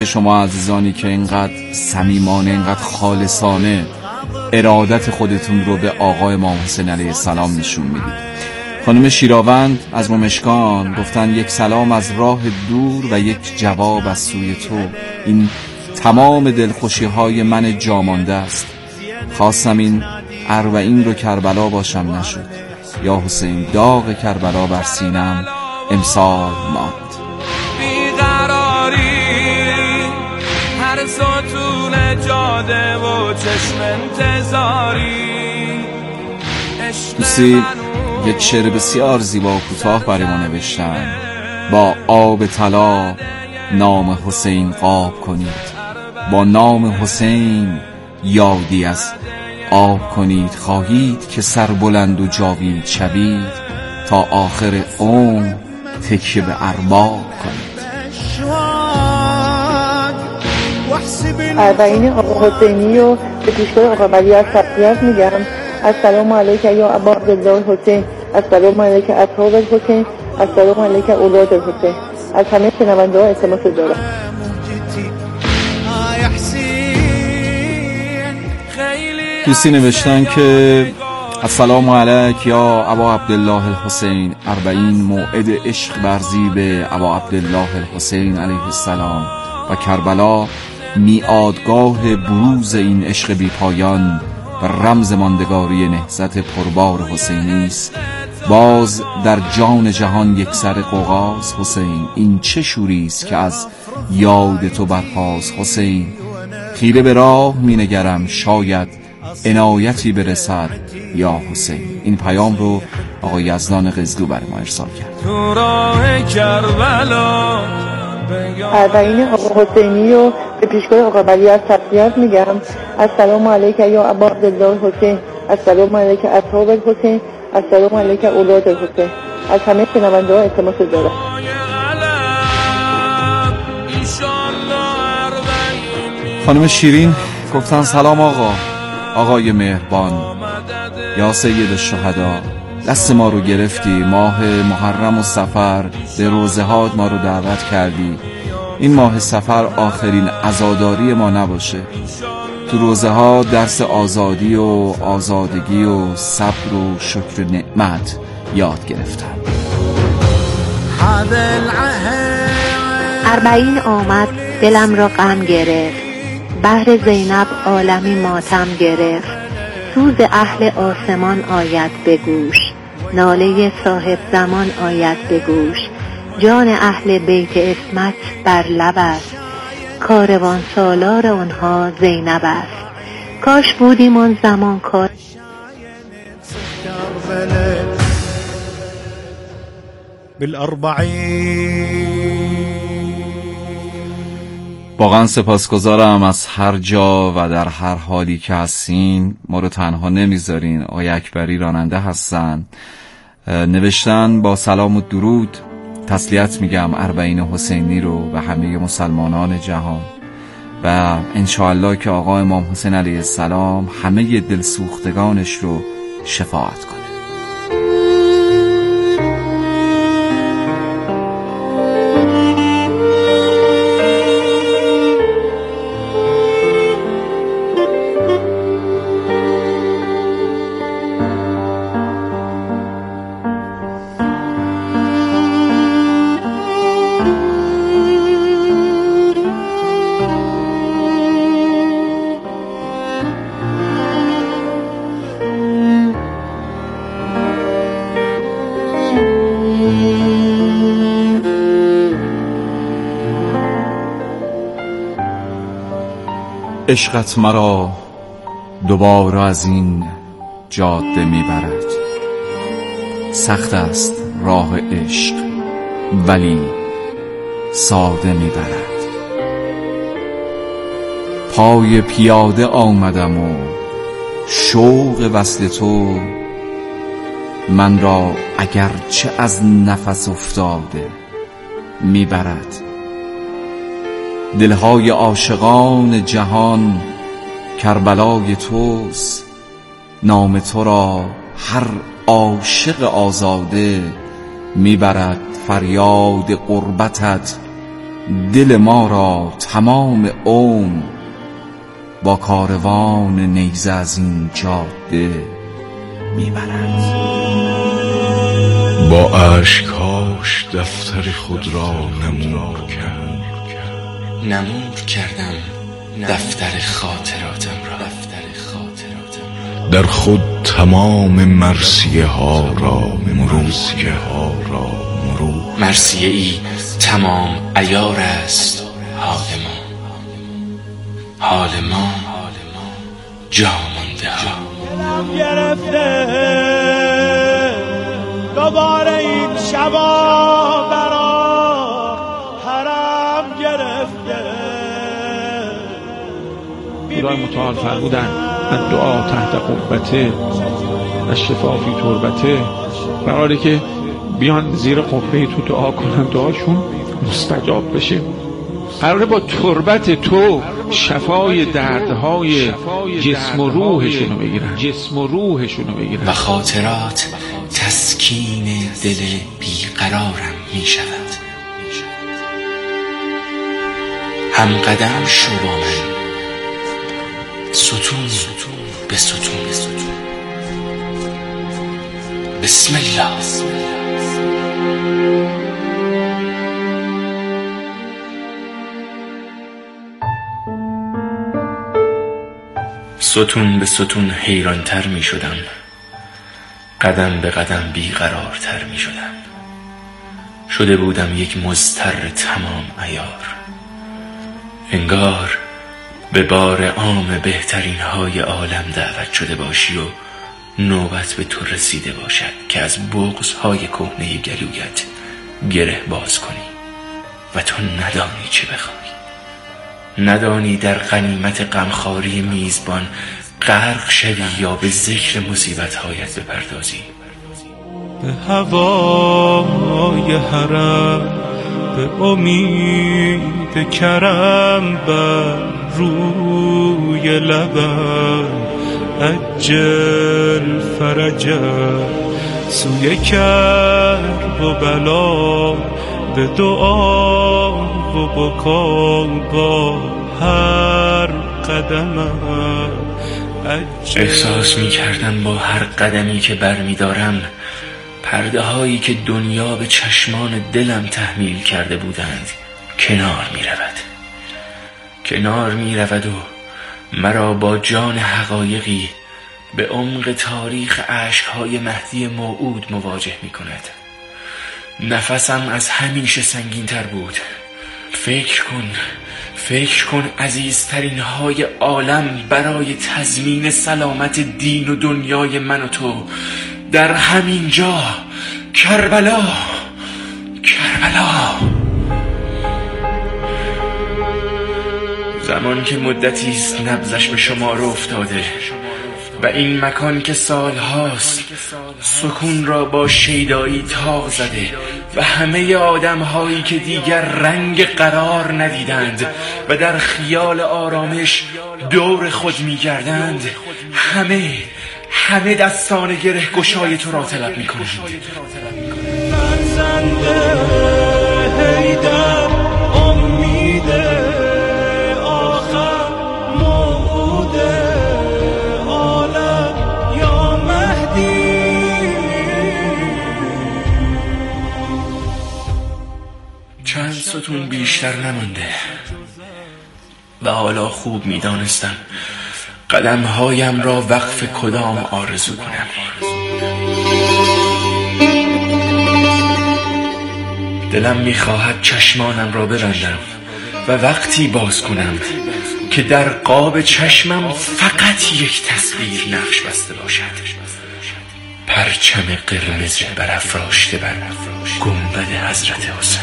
شما عزیزانی که اینقدر صمیمانه، اینقدر خالصانه ارادت خودتون رو به آقا امام حسین علیه السلام نشون میدید. خانم شیراوند از مشکان گفتن یک سلام از راه دور و یک جواب از سوی تو. این تمام دلخوشی های من جامانده است. خواستم این اربعین رو کربلا باشم نشد. یا حسین داغ کربلا بر سینم امسال ماند. بیقراری هر سطول جاده و چشم انتظاری. دوستی یک شعر بسیار زیبا و کوتاه برای ما نوشتن. با آب طلا نام حسین قاب کنید، با نام حسین یادی از آب کنید. خواهید که سر بلند و جاوید شوید، تا آخر عمر تکیه به ارباب کنید. اربعین آقا حسینی و به پیشگاه آقا ولی از تقدیرت میگم. السلام علیک یا ابا عبدالله حسین، السلام علیک اصحاب الحسین، السلام علیک اولاد الحسین. از همه شنونده ها التماس دارم. دوستی نوشتن که السلام علیک یا ابا عبدالله الحسین، اربعین موعد عشق برزی به ابا عبدالله الحسین علیه السلام و کربلا میعادگاه بروز این عشق بی پایان و رمز ماندگاری نهضت پربار حسینی است. باز در جان جهان یک سر قوقاز حسین، این چه شوری است که از یاد تو برپاس حسین. خیره به راه می نگرم شاید عنایتی برسد یا حسین. این پیام رو آقای یزدان قزلو برای ما ارسال کرد. تو راه کربلا اربعین آقا حسینی و به پیشگاه آقا ولی از تقدیرت میگم. السلام علیک یا ابا عبدالله حسین، السلام علیک اصحاب الحسین، السلام علیک اولاد الحسین. از همه شنونده ها التماس دارم. خانم شیرین گفتن سلام آقای مهربان، یا سید الشهدا، دست ما رو گرفتی، ماه محرم و صفر به روزه ها ما رو دعوت کردی. این ماه صفر آخرین عزاداری ما نباشه. تو روزه ها درس آزادی و آزادگی و صبر و شکر نعمت یاد گرفتم. اربعین آمد دلم را غم گرفت، بهر زینب عالمی ماتم گرفت. سوز اهل آسمان آید به گوش، ناله صاحب زمان آید به گوش. جان اهل بیت عصمت بر لب است، کاروان سالار آنها زینب است. کاش بودیم آن زمان کار. واقعا سپاسگزارم از هر جا و در هر حالی که هستین. ما رو تنها نمیذارین. آقای اکبری راننده هستن، نوشتن با سلام و درود تسلیت میگم اربعین حسینی رو و همه مسلمانان جهان و انشاءالله که آقا امام حسین علیه السلام همه دلسوختگانش رو شفاعت کنه. عشقت مرا دوباره از این جاده میبرد. سخت است راه عشق ولی ساده میبرد. پای پیاده آمدم و شوق وصل تو من را اگرچه از نفس افتاده میبرد. دلهای عاشقان جهان کربلای توست، نام تو را هر عاشق آزاده میبرد. فریاد قربتت دل ما را تمام عمر با کاروان نیزه از این جاده میبرد. با اشکاش دفتر خود را نمور کردم دفتر خاطراتم را. در خود تمام مرثیه ها را مرور مرثیه ای تمام عیار است حال ما جا مانده ها. گرفته دوباره این شبا برا حرم گرفته. خدای متعال فرمودن الدعا تحت قبته و شفا فی تربته. قراره که بیان زیر قبه تو دعا کنن، دعاشون مستجاب بشه. قراره با تربت تو شفای دردهای جسم و روحشونو بگیرن و خاطرات تسکین دل بیقرارم می شود. هم قدم شو با من ستون به ستون. بسم الله. ستون به ستون حیرانتر می شدم، قدم به قدم بیقرارتر می شدم. شده بودم یک مضطر تمام عیار. انگار به بار عام بهترین های عالم دعوت شده باشی و نوبت به تو رسیده باشد که از بغض های کهنه گلویت گره باز کنی و تو ندانی چه بخوای. ندانی در غنیمت غمخواری میزبان غرق شوی یا به ذکر مصیبت هایت بپردازی. به هوای حرم به امید کرم بر روی لبم عجل فرجم سوی کرب و بلا به دعا و بکا با هر قدمم. احساس می کردم با هر قدمی که بر می دارم پرده هایی که دنیا به چشمان دلم تحمیل کرده بودند کنار می رود و مرا با جان حقایقی به عمق تاریخ عشقهای مهدی موعود مواجه می کند. نفسم از همیشه سنگین تر بود. فکر کن عزیزترین های عالم برای تضمین سلامت دین و دنیای من و تو در همین جا کربلا. زمان که مدتی است نبضش به شمار افتاده و این مکان که سالهاست سکون را با شیدایی تاق زده و همه آدم هایی که دیگر رنگ قرار ندیدند و در خیال آرامش دور خود می گردند، همه دستان گره گشای تو را طلب می کنند. چند ستون بیشتر نمانده و حالا خوب می دانستم قدمهایم را وقف کدام آرزو کنم. دلم می خواهد چشمانم را ببندم و وقتی باز کنم که در قاب چشمم فقط یک تصویر نقش بسته باشد. پرچم قرمز برافراشته بر گنبد حضرت حسین.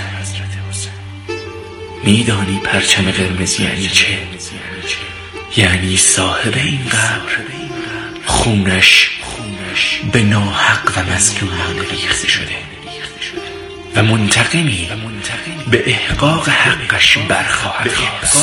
میدانی پرچم قرمز یعنی چه؟ یعنی صاحب این قبر خونش به ناحق و مظلومانه ریخته شده و منتقمی به احقاق حقش برخواهد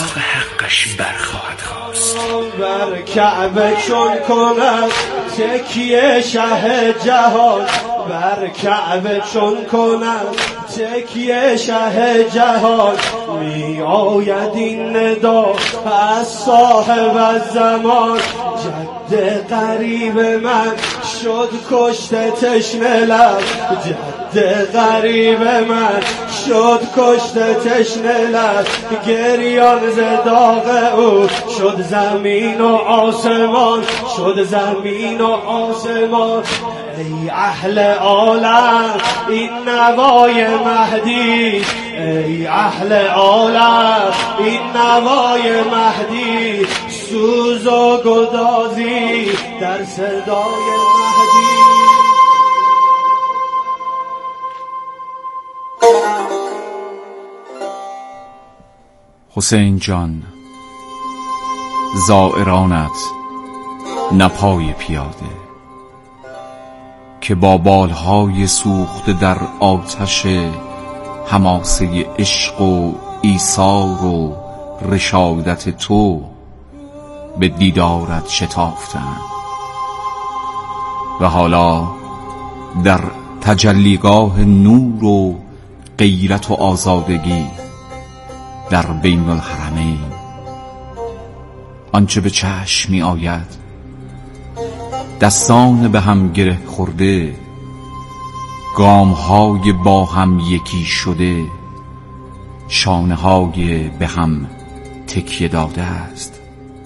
خواست. بر کعبه چون کند تکیه شه جهان، بر کعبه چون کند تکیه شه جهان می آید این ندا از صاحب الزمان. جد غریب من شد کشته تشنه لب، جد غریب من شد کشته تشنه لب. گریان ز داغ او شد زمین و آسمان، شد زمین و آسمان. ای اهل عالم این نوای مهدی، ای اهل عالم این نوای مهدی. سوز و گدازی در صدای مهدی. حسین جان، زائرانت نه پای پیاده که با بالهای سوخته در آتش حماسه عشق و ایثار و رشادت تو به دیدارت شتافتند و حالا در تجلیگاه نور و غیرت و آزادگی در بین الحرمین آنچه به چشم می آید دستان به هم گره خورده، گامهای با هم یکی شده، شانه‌های به هم تکیه داده است.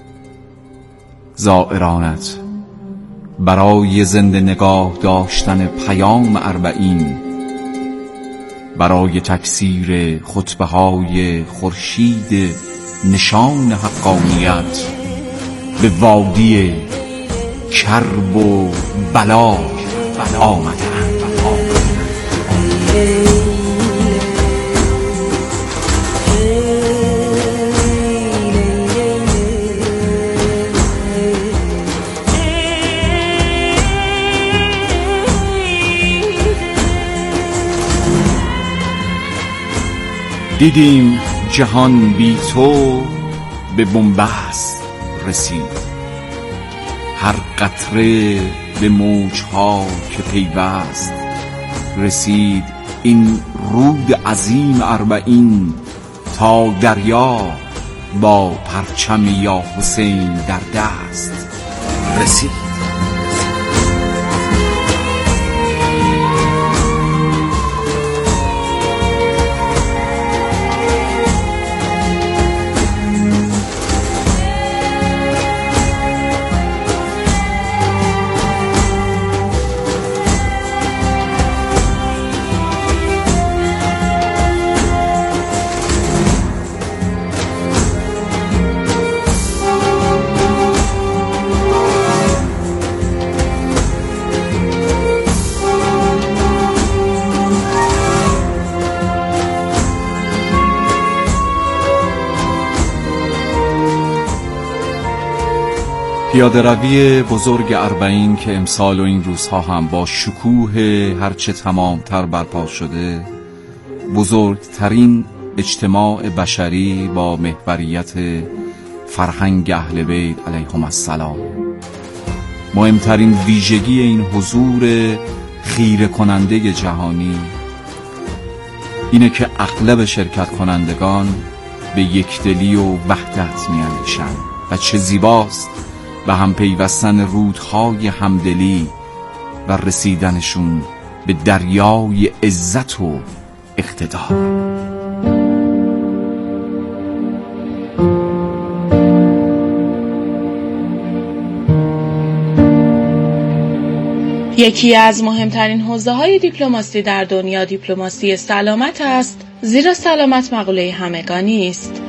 زائرانت برای زنده نگاه داشتن پیام اربعین، برای تکثیر خطبه‌های خورشید نشان حقانیت به وادی کرب و بلا آمدند. دیدیم جهان بی تو به بنبست رسید، هر قطره به موجها که پیوست رسید. این رود عظیم اربعین تا دریا با پرچم یا حسین در دست رسید. پیاده روی بزرگ اربعین که امسال و این روزها هم با شکوه هرچه تمامتر برپا شده، بزرگترین اجتماع بشری با محوریت فرهنگ اهل بیت علیهم السلام. مهمترین ویژگی این حضور خیره کننده جهانی اینه که اغلب شرکت کنندگان به یکدلی و وحدت می‌اندیشند و چه زیباست به هم پیوستن رودهای همدلی و رسیدنشون به دریای عزت و اقتدار. یکی از مهمترین حوزه‌های دیپلماسی در دنیا دیپلماسی سلامت است، زیرا سلامت مقوله همگانی است.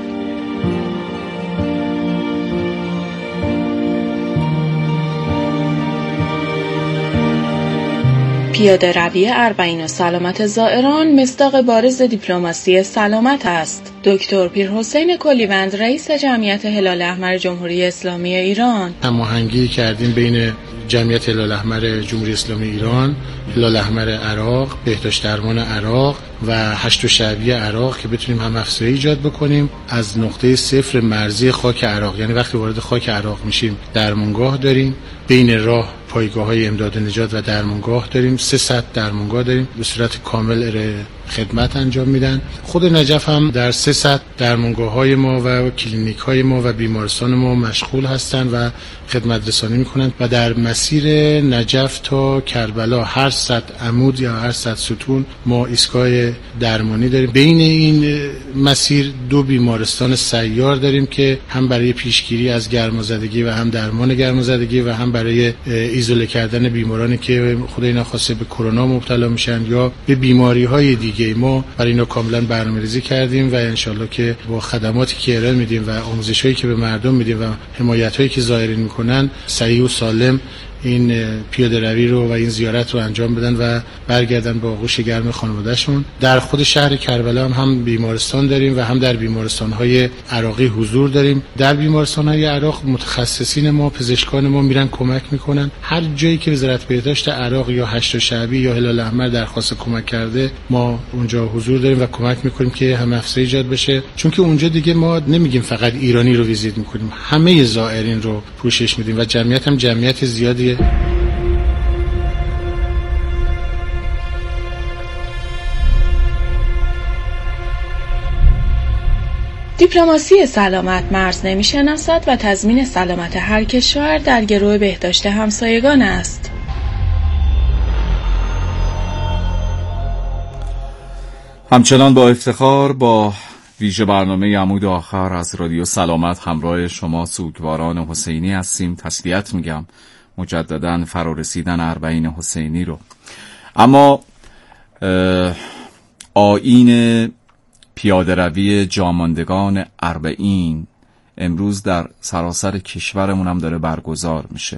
پیاده روی اربعین و سلامت زائران مصداق بارز دیپلماسی سلامت است. دکتر پیرحسین کلیوند، رئیس جمعیت هلال احمر جمهوری اسلامی ایران: هماهنگی کردیم بین جمعیت هلال احمر جمهوری اسلامی ایران، هلال احمر عراق، بهداشت درمان عراق و هشت شعبیه عراق که بتونیم هم افزایی ایجاد بکنیم از نقطه صفر مرزی خاک عراق. یعنی وقتی وارد خاک عراق میشیم درمانگاه داریم، بین راه پایگاه‌های امداد نجات و درمانگاه داریم. 300 درمانگاه داریم به صورت کامل خدمت انجام میدن. خود نجف هم در 300 درمانگاه‌های ما و کلینیک‌های ما و بیمارستان ما مشغول هستند و خدمت رسانی میکنند و در مسیر نجف تا کربلا هر 100 عمود یا هر 100 ستون ما ایستگاه درمانی داریم. بین این مسیر 2 بیمارستان سیار داریم که هم برای پیشگیری از گرمازدگی و هم درمان گرمازدگی و هم برای ایزوله کردن بیمارانی که خدای نخواسته به کرونا مبتلا میشن یا به بیماری‌های دیگه. ما برای اینا کاملا برنامه‌ریزی کردیم و انشالله که با خدماتی که ارائه میدیم و آموزش‌هایی که به مردم میدیم و حمایت‌هایی که زائرین میکنن صحیح و سالم این پیاده روی رو و این زیارت رو انجام بدن و برگردن با آغوش گرم خانواده‌شون. در خود شهر کربلا هم بیمارستان داریم و هم در بیمارستان‌های عراقی حضور داریم. در بیمارستان‌های عراق متخصصین ما، پزشکان ما میرن کمک میکنن. هر جایی که وزارت بهداشت عراق یا هشت شعبی یا هلال احمر درخواست کمک کرده ما اونجا حضور داریم و کمک میکنیم که هم افزایش ایجاد بشه، چون که اونجا دیگه ما نمیگیم فقط ایرانی رو ویزیت میکنیم، همه زائرین رو پوشش میدیم و جمعیت هم جمعیت زیادی. دیپلماسی سلامت مرز نمی‌شناسد و تضمین سلامت هر کشور در گرو بهداشت همسایگان است. همچنان با افتخار با ویژه برنامه عمود آخر از رادیو سلامت همراه شما سوگواران حسینی هستیم. تسلیت میگم مجدداً فرارسیدن اربعین حسینی رو. اما آیین پیاده روی جاماندگان اربعین امروز در سراسر کشورمون هم داره برگزار میشه.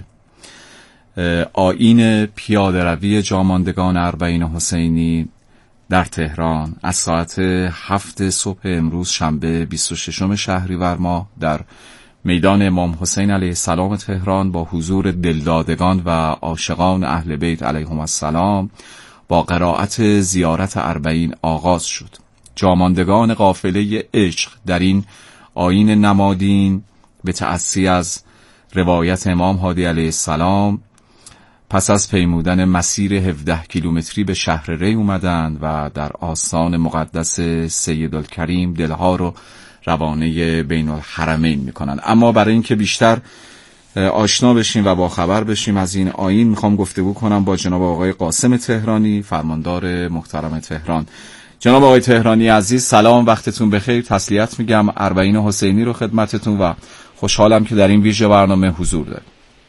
آیین پیاده روی جاماندگان اربعین حسینی در تهران از ساعت 7 صبح امروز شنبه 26 شهریور ماه در میدان امام حسین علیه السلام تهران با حضور دلدادگان و عاشقان اهل بیت علیهم السلام با قرائت زیارت اربعین آغاز شد. جاماندگان قافله عشق در این آیین نمادین به تأسی از روایت امام هادی علیه السلام پس از پیمودن مسیر 17 کیلومتری به شهر ری اومدن و در آستان مقدس سیدالکریم دلها رو روانه بین الحرمین میکنن. اما برای اینکه بیشتر آشنا بشیم و با خبر بشیم از این آیین میخوام گفتگو کنم با جناب آقای قاسم تهرانی، فرماندار محترم تهران. جناب آقای تهرانی عزیز سلام، وقتتون بخیر. تسلیت میگم اربعین حسینی رو خدمتتون و خوشحالم که در این ویژه برنامه حضور دارید.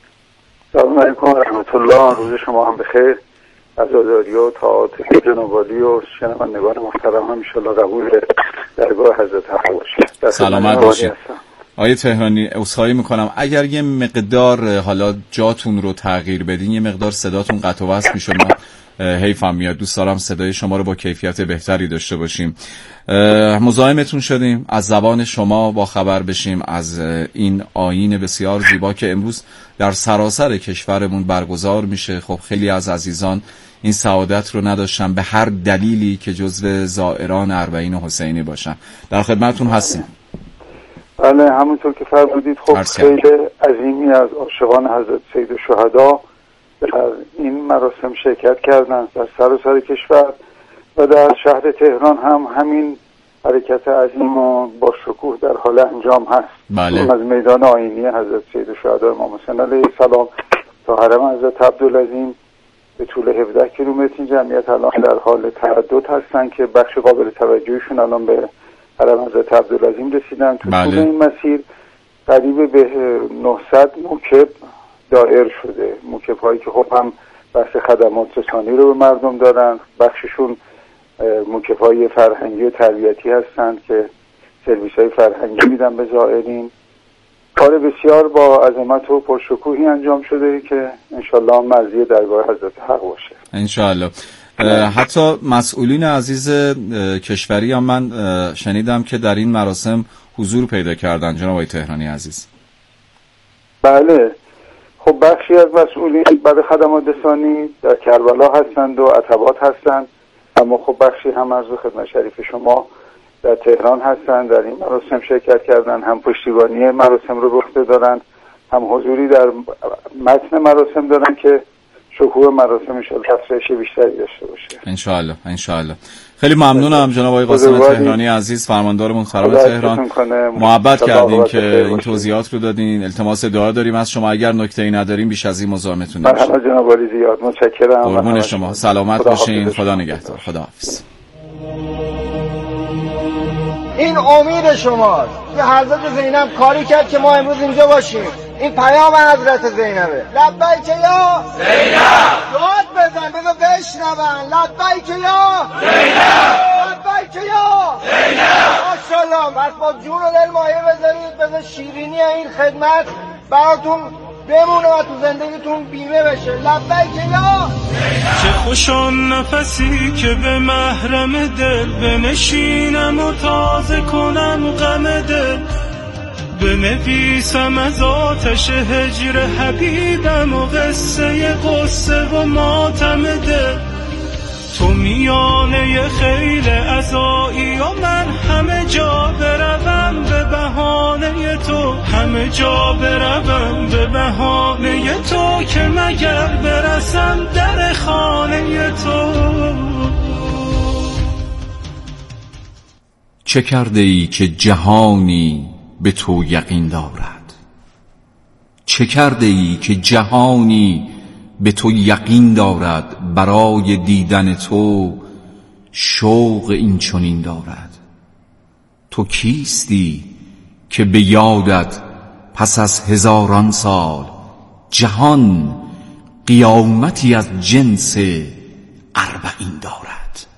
سلام علیکم و رحمت الله. روز شما هم بخیر. عزاداری و طاعات جناب عالی و شنوندگان محترم هم ان شاء الله قبول درگاه حضرت حق باشه. سلامت باشید. آقای تهرانی عذرخواهی میکنم اگر یه مقدار حالا جاتون رو تغییر بدین، یه مقدار صداتون قطع و وصل میشه، من حیفم میاد. دوست دارم صدای شما رو با کیفیت بهتری داشته باشیم. مزاحمتون شدیم از زبان شما با خبر بشیم از این آیین بسیار زیبا که امروز در سراسر کشورمون برگزار میشه. خب خیلی از عزیزان این سعادت رو نداشتن به هر دلیلی که جزو زائران اربعین حسینی باشن. در خدمتتون هستیم. بله همونطور که فرمودید خب خیلی عظیمی از عاشقان حضرت سید الشهدا در این مراسم شرکت کردن در سراسر کشور و در شهر تهران هم همین حرکت عظیم و با شکوه در حال انجام هست. بله. از میدان آیینی حضرت سید الشهدا امام حسین علیه السلام تا حرم حضرت عبدالعظیم به طول 17 کیلومتر جمعیت الان در حال تردد هستن که بخش قابل توجهشون الان به حرم حضرت عبدالعظیم رسیدن. تو طول این مسیر قریب به 900 موکب دایر شده. موکب هایی که خب هم بحث خدمات رسانی رو به مردم دارن، بخششون موکب های فرهنگی و تربیتی هستند که سرویس های فرهنگی میدن به زائرین. کار بسیار با عظمت و پرشکوهی انجام شده که انشالله مرضی درگاه حضرت حق باشه انشالله. حتی مسئولین عزیز کشوری هم من شنیدم که در این مراسم حضور پیدا کردن. جناب آقای تهرانی عزیز. بله خب بخشی از مسئولین برای خدمات رسانی در کربلا هستند و عتبات هستند، اما خب بخشی هم عرض خدمت شریف شما در تهران هستند، در این مراسم شرکت کردن، هم پشتیبانی مراسم رو به عهده دارند هم حضوری در متن مراسم دارن که شکوه مراسم انشاءالله افزایش بیشتری داشته باشه. انشاءالله. خیلی ممنونم جناب آقای قاسم تهرانی عزیز، فرماندارمون خراب تهران. محبت کردین که این توضیحات رو دادین. التماس دعا داریم از شما، اگر نکته‌ای نداریم بیش از این مزاحمتون نمی‌شیم. مرحبا جناب عالی، زیاد متشکرم. قربون شما، سلامت باشین، خدا نگهدار، خداحافظ. این امید شماست که حضرت زینب کاری کرد که ما امروز اینجا باشیم. این پیام حضرت زینبه. لبیک یا زینب، داد بزن بذار بشنون. لبیک یا زینب، لبیک یا زینب. ماشاءالله، بس با جون و دل مایه بذارید، بذار شیرینی این خدمت براتون بمونه و تو زندگیتون بیمه بشه. لبیک یا چه خوشان نفسی که به محرم دل بنشینم و تازه کنم غم دل، بنویسم از آتش هجر حبیبم و قصه غصه و ماتم دل. تو میانه خیل عزایی و من همه جا بروم به بهانه تو، همه جا بروم به بهانه تو، که مگر برسم در خانه تو. چه کرده ای که جهانی به تو یقین دارد؟ چه کرده ای که جهانی به تو یقین دارد؟ برای دیدن تو شوق این چنین دارد. تو کیستی که به یادت پس از هزاران سال جهان قیامتی از جنس اربعین دارد.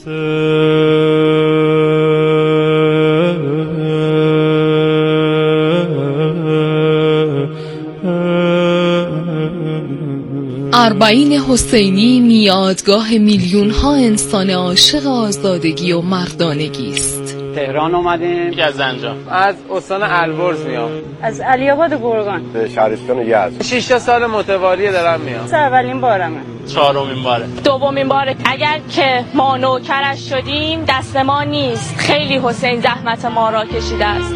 اربعین حسینی میادگاه میلیون ها انسان عاشق آزادگی و مردانگی است. تهران اومدیم، از زنجان، از استان البرز میام، از علی آباد گرگان، به شهرستان یزد. 6 سال متوالی دارم میام. اولین بارمه. 4مین باره. 2مین باره. اگر که ما نوکرش شدیم دست ما نیست، خیلی حسین زحمت ما را کشیده است.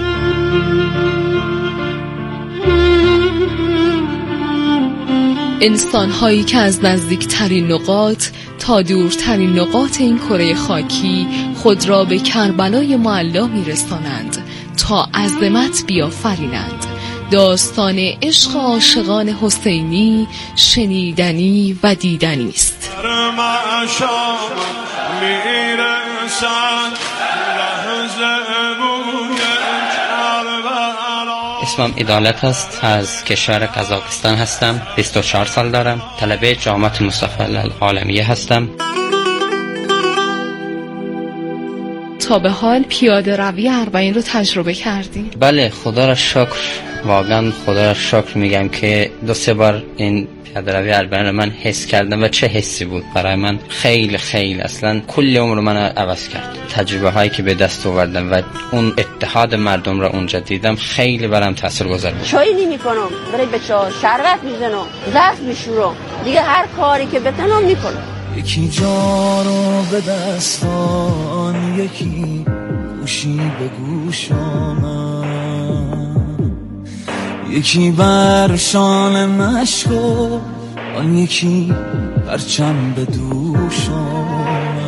انسان‌هایی که از نزدیکترین نقاط تا دورترین نقاط این کره خاکی خود را به کربلای معلا می‌رسانند تا عظمت بیافرینند. داستان عشق عاشقان حسینی شنیدنی و دیدنی است. اسمم عدالت است، از کشور قزاقستان هستم، 24 سال دارم، طلبه جامعه مصطفی العالمیه هستم. تا به حال پیاده روی اربعین رو تجربه کردی؟ بله، خدا را شکر، واقعا خدا را شکر میگم که 2-3 بار این پیاده روی اربعین رو من حس کردم و چه حسی بود برای من. خیلی خیلی اصلا کل عمر من عوض کرد. تجربه هایی که به دست آوردم و اون اتحاد مردم را اونجا دیدم خیلی برام تاثیرگذار بود. چای نمی‌کنم، برای بچه‌ها شربت می‌زنم، ظرف می‌شورم، دیگه هر کاری که بتونم می‌کنم. یکی جانو به دستان، یکی گوشی به گوشم، یکی بر شان مشکو، آن یکی پرچم به دوشم.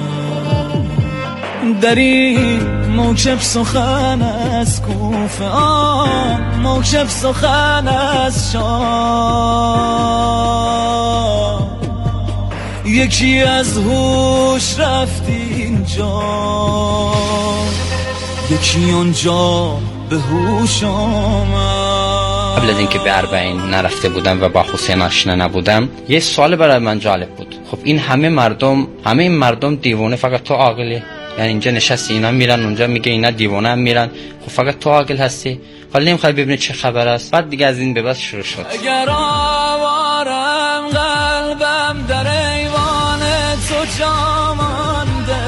در این موکب سخن از کوفه، آن موکب سخن از شام، یکی از هوش رفت اینجا، یکی اونجا به هوش آمد. قبل از اینکه به اربعین نرفته بودم و با حسین آشنا نبودم، یه سوال برای من جالب بود. خب این همه مردم دیوانه، فقط تو عاقلی؟ یعنی اینجا نشستی، اینا میرن اونجا میگه اینا دیوانه هم میرن، خب فقط تو عاقل هستی؟ حالا نمیخوای ببینی چه خبر است؟ بعد دیگه از این به بعد شروع شد. اگر آوارم قلبم در ایوان تو جا مانده،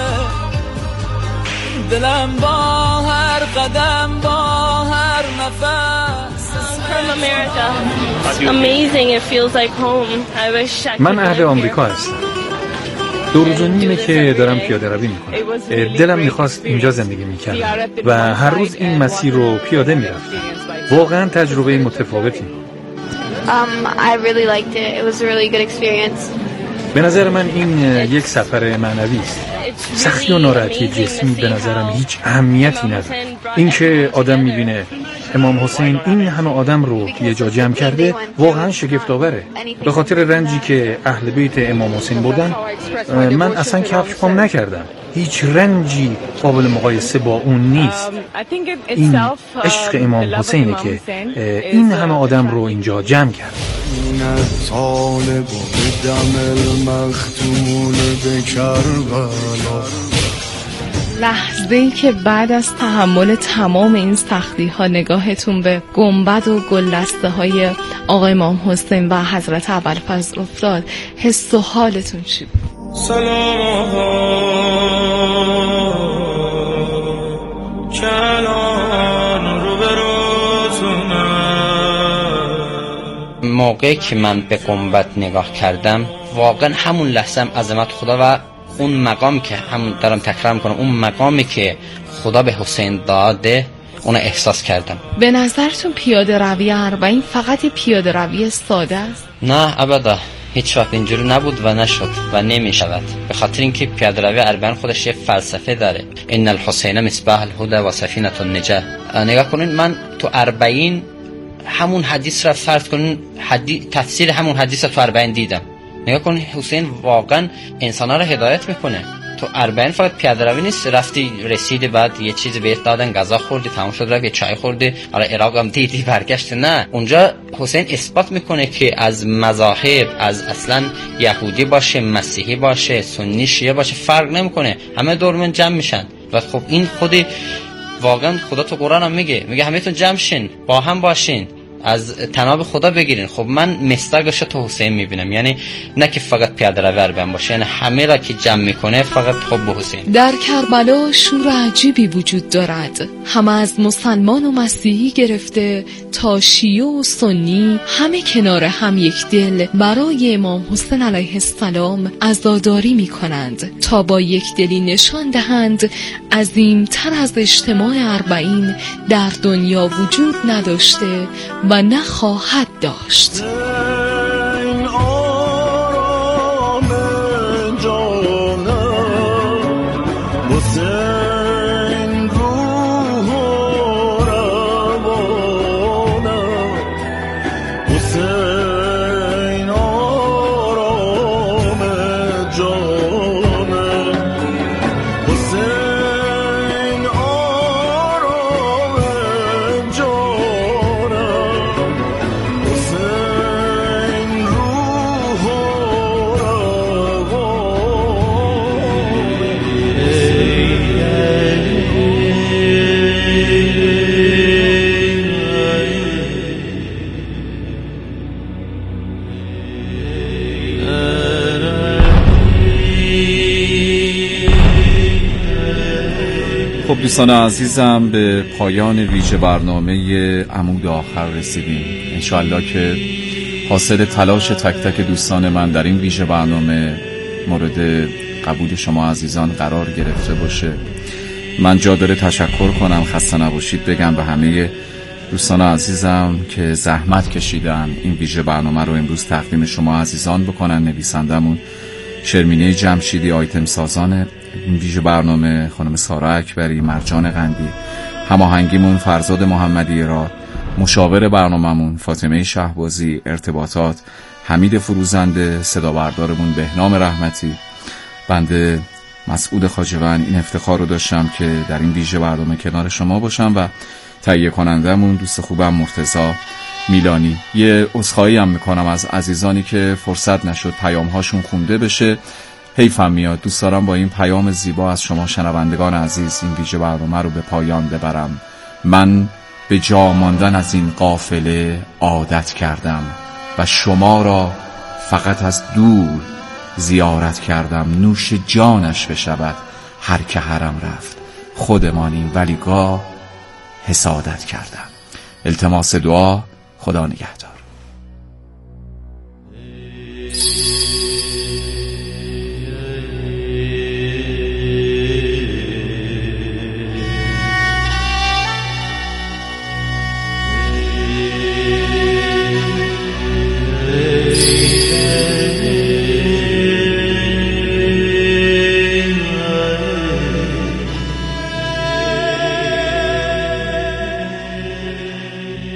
دلم با هر قدم با هر نفس. From America. It's amazing. It feels like home. I wish I could. من اهل آمریکا هستم. 2 روز و نیمه که دارم پیاده روی میکنم. دلم میخواست اینجا زندگی میکردم و هر روز این مسیر رو پیاده میرفتم. واقعا تجربه متفاوتی. I really liked it. It was a really good experience. به نظر من این یک سفر معنوی است. سختی و ناراحتی جسمی به نظرم هیچ اهمیتی نداره. این که آدم میبینه امام حسین این همه آدم رو یه جا جمع کرده واقعا شگفت‌آوره. به خاطر رنجی که اهل بیت امام حسین بودن من اصلا کفش پام نکردم. هیچ رنجی قابل مقایسه با اون نیست. این عشق امام حسینه که این همه آدم رو اینجا جمع کرد. لحظه‌ای که بعد از تحمل تمام این سختی‌ها نگاهتون به گنبد و گلدسته‌های آقا امام حسین و حضرت ابوالفضل افتاد، حس و حالتون چی بود؟ سلام کلان رو بروتونه. موقعی که من به گنبد نگاه کردم واقعا همون لحظه عظمت خدا و اون مقام که همون دارم تکرار میکنم، اون مقامی که خدا به حسین داده اون احساس کردم. به نظرتون پیاده روی اربعین فقط پیاده روی ساده است؟ نه ابدا، هیچ وقت اینجوری نبود و نشد و نمیشود، به خاطر اینکه پیاده روی اربعین خودش یه فلسفه داره. ان الحسین مصباح الهدى و سفینه النجاة. نگاه کنین، من تو اربعین همون حدیث را فرض کنین، تفسیر همون حدیث رو تو اربعین دیدم. نگاه کنین حسین واقعا انسان‌ها رو هدایت میکنه. تو اربعین فقط پیاده روی نیست، رفتی رسیدی بعد یه چیزی بهت دادن، غذا خوردی، تموم شد، رفت یه چای خوردی، حالا عراق هم دیدی برگشت. نه، اونجا حسین اثبات میکنه که از مذاهب، از اصلا یهودی باشه، مسیحی باشه، سنی، شیعه باشه، فرق نمیکنه، همه دور من جمع میشن. و خب این خودی واقعا خدا تو قرآن هم میگه همه‌تون جمع شین، با هم باشین، از تناب خدا بگیرین. خب من مستقش تو حسین میبینم، یعنی نه که فقط پیاده روی اربعین باشه، یعنی همه را که جمع میکنه فقط حب حسین. در کربلا شور عجیبی وجود دارد، همه از مسلمان و مسیحی گرفته تا شیعه و سنی، همه کنار هم یک دل برای امام حسین علیه السلام عزاداری میکنند تا با یک دلی نشان دهند عظیمتر از اجتماع اربعین در دنیا وجود نداشته و نخواهد داشت. خب دوستان عزیزم، به پایان ویژه برنامه عمود آخر رسیدیم. انشاءالله که حاصل تلاش تک تک دوستان من در این ویژه برنامه مورد قبول شما عزیزان قرار گرفته باشه. من جا داره تشکر کنم، خسته نباشید بگم به همه دوستان عزیزم که زحمت کشیدن این ویژه برنامه رو امروز تقدیم شما عزیزان بکنن. نویسندمون شرمینه جمشیدی، آیتم سازان این ویژه برنامه خانم سارا اکبری، مرجان قندی، هماهنگیمون فرزاد محمدی را، مشاور برنامه‌مون فاطمه شهبازی، ارتباطات حمید فروزنده، صدا بردارمون بهنام رحمتی، بنده مسعود خاجوان این افتخار رو داشتم که در این ویژه برنامه کنار شما باشم و تهیه کنندمون دوست خوبم مرتضی میلانی. یه عذرخواهی هم میکنم از عزیزانی که فرصت نشد پیام‌هاشون خونده بشه، حیفم میاد. دوست دارم با این پیام زیبا از شما شنوندگان عزیز این ویژه برنامه رو به پایان ببرم. من به جا ماندن از این قافله عادت کردم و شما را فقط از دور زیارت کردم. نوش جانش بشود هر که حرم رفت، خودمانیم ولی گاه حسادت کردم. التماس دعا، خدا نگهدار.